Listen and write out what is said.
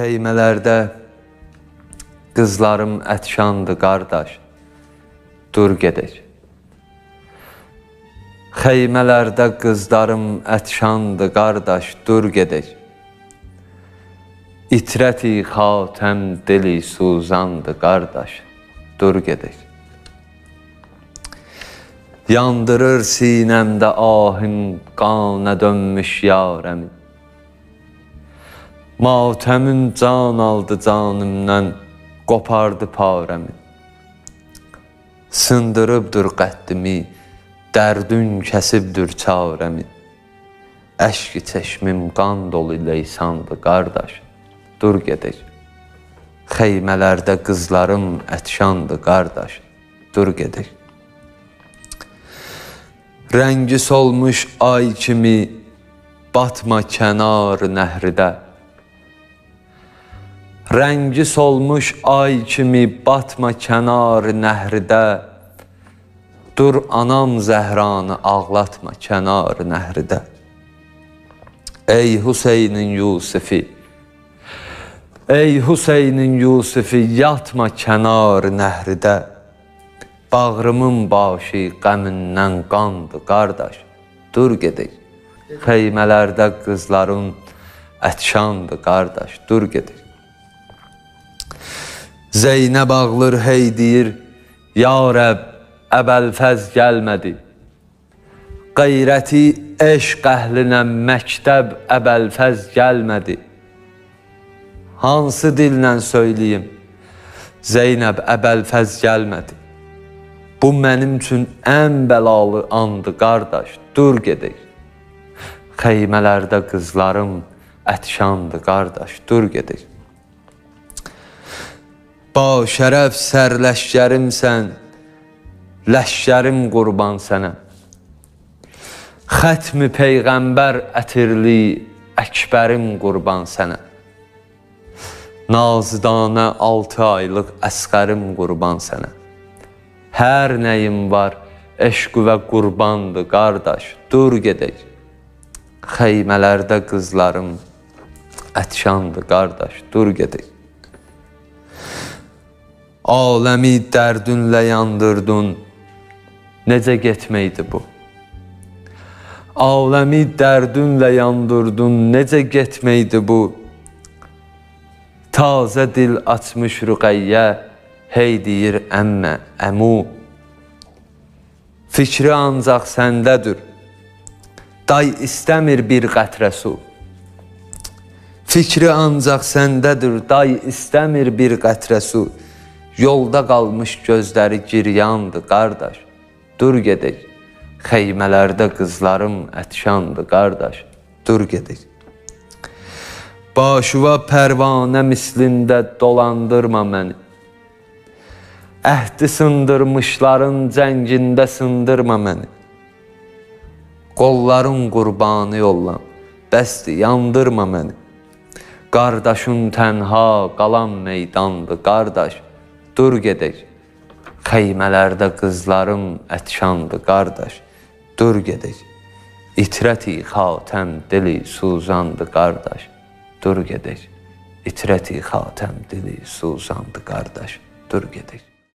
Xeymələrdə qızlarım ətşandı qardaş, dur gedək. Xeymələrdə qızlarım ətşandı qardaş, dur gedək. İtrəti xatəm dili suzandı qardaş, dur gedək. Yandırır sinəmdə ahın qana dönmüş yarəmi. Matəmin can aldı canımdan, qopardı parəmi. Sındırıbdır qəddimi, dərdün kəsibdir çarəmi. Əşki çeşmim qan dolu leysandı qardaş, dur gedək. Xeymələrdə qızlarım ətşandı qardaş, dur gedək. Rəngi solmuş ay kimi batma kənar nəhridə. Rəngi solmuş ay kimi batma kənar nəhridə. Dur anam Zəhranı ağlatma kənar nəhridə. Ey Hüseynin Yusifi, ey Hüseynin Yusifi, yatma kənar nəhridə. Bağrımın başı qəmindən qandı qardaş, dur gedək. Xeymələrdə qızların ətşandı qardaş, dur gedək. Zeynəb ağlır hey deyir, ya Rəbb, əbəlfəz gəlmədi. Qeyrəti eşq əhlinə məktəb əbəlfəz gəlmədi. Hansı dillə söyləyim, Zeynəb əbəlfəz gəlmədi. Bu mənim üçün ən bəlalı andı qardaş, dur gedək. Xeymələrdə qızlarım ətşandı qardaş, dur gedək. Başərəf sərləşkərimsən, ləşkərim qurban sənə. Xətmi Peyğəmbər ətirli, əkbərim qurban sənə. Nazidanə 6 aylıq əsqərim qurban sənə. Hər nəyim var, eşq və qurbandı qardaş, dur gedək. Xeymələrdə qızlarım ətşandı qardaş, dur gedək. Aləmi dərdünlə yandırdın, necə getməkdir bu? Aləmi dərdünlə yandırdın, necə getməkdir bu? Tazə dil açmış Rüqəyyə, hey deyir əmmə, əmu. Fikri ancaq səndədir, day istəmir bir qətrə su. Fikri ancaq səndədir, day istəmir bir qətrə su. Yolda qalmış gözləri giryandı qardaş, dur gedək. Xeymələrdə qızlarım ətşandı qardaş, dur gedək. Başıva pərvanə mislində dolandırma məni. Əhdi sındırmışların cəngində sındırma məni. Qolların qurbanı yollan, bəsdir, yandırma məni. Qardaşın tənha qalan meydandı qardaş, dur gedək. Xeymələrdə qızlarım ətşandı qardaş, dur gedək. İtrəti xatəm dili suzandı qardaş, dur gedək. İtrəti xatəm dili suzandı qardaş, dur gedək.